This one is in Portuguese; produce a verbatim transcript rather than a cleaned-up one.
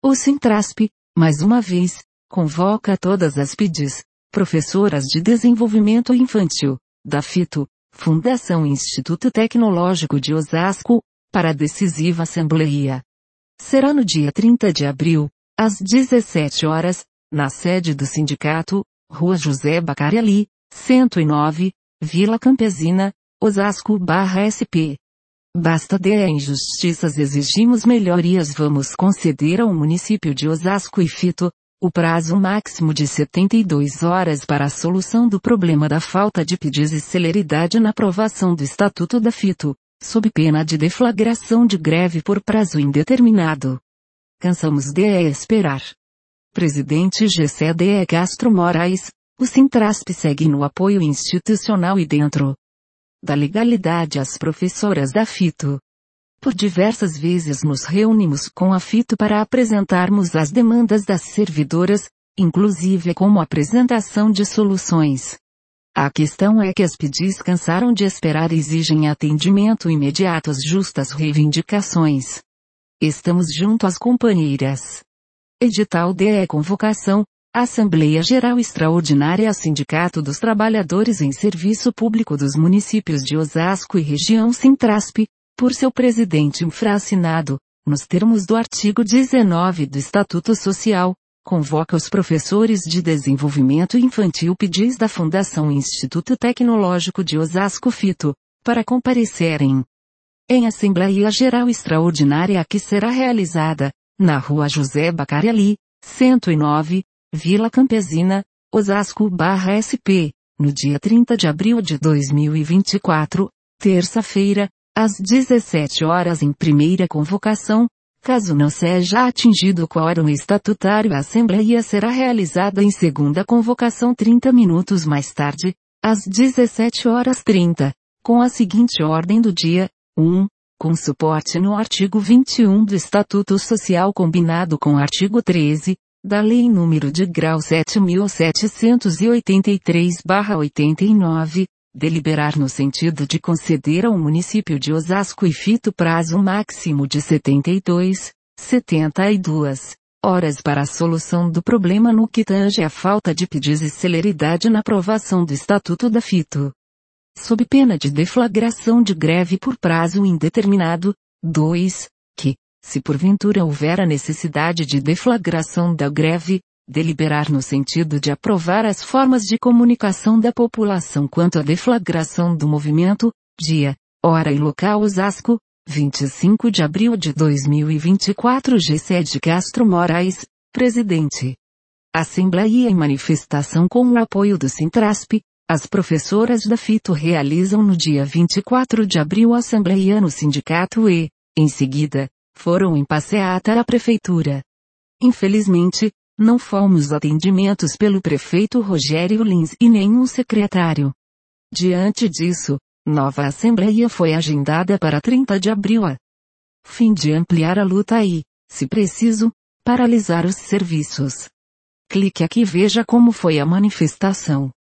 O Sintrasp, mais uma vez, convoca todas as P D s, professoras de desenvolvimento infantil, da FITO, Fundação Instituto Tecnológico de Osasco, para a decisiva assembleia. Será no dia trinta de abril, às dezessete horas, na sede do sindicato, Rua José Bacariali, cento e nove, Vila Campesina, Osasco barra S P. Basta de injustiças, exigimos melhorias. Vamos conceder ao município de Osasco e FITO, o prazo máximo de setenta e duas horas para a solução do problema da falta de P D s e celeridade na aprovação do Estatuto da FITO, sob pena de deflagração de greve por prazo indeterminado. Cansamos de esperar. Presidente G C D E Castro Moraes, o Sintrasp segue no apoio institucional e dentro da legalidade às professoras da FITO. Por diversas vezes nos reunimos com a FITO para apresentarmos as demandas das servidoras, inclusive como apresentação de soluções. A questão é que as P D s cansaram de esperar e exigem atendimento imediato às justas reivindicações. Estamos junto às companheiras. Edital de convocação, Assembleia Geral Extraordinária Sindicato dos Trabalhadores em Serviço Público dos Municípios de Osasco e Região Sintrasp, por seu presidente infraassinado, nos termos do artigo dezenove do Estatuto Social, convoca os professores de desenvolvimento infantil P D s da Fundação Instituto Tecnológico de Osasco FITO, para comparecerem em Assembleia Geral Extraordinária que será realizada, na Rua José Bacariali, cento e nove, Vila Campesina, Osasco barra S P, no dia trinta de abril de dois mil e vinte e quatro, terça-feira, às dezessete horas em primeira convocação. Caso não seja atingido o quórum estatutário, a Assembleia será realizada em segunda convocação trinta minutos mais tarde, às dezessete horas e trinta, com a seguinte ordem do dia: um. Com suporte no artigo vinte e um do Estatuto Social combinado com o artigo treze, da Lei nº de grau sete mil setecentos e oitenta e três barra oitenta e nove, deliberar no sentido de conceder ao município de Osasco e FITO prazo máximo de setenta e duas, setenta e duas horas para a solução do problema no que tange à falta de P D s e celeridade na aprovação do Estatuto da FITO. Sob pena de deflagração de greve por prazo indeterminado. dois. Que, se porventura houver a necessidade de deflagração da greve, deliberar no sentido de aprovar as formas de comunicação da população quanto à deflagração do movimento, dia, hora e local. Osasco, vinte e cinco de abril de dois mil e vinte e quatro. G C de Castro Moraes, Presidente. Assembleia em manifestação com o apoio do Sintrasp. As professoras da FITO realizam no dia vinte e quatro de abril a assembleia no sindicato e, em seguida, foram em passeata à prefeitura. Infelizmente, não fomos atendimentos pelo prefeito Rogério Lins e nenhum secretário. Diante disso, nova assembleia foi agendada para trinta de abril a fim de ampliar a luta e, se preciso, paralisar os serviços. Clique aqui e veja como foi a manifestação.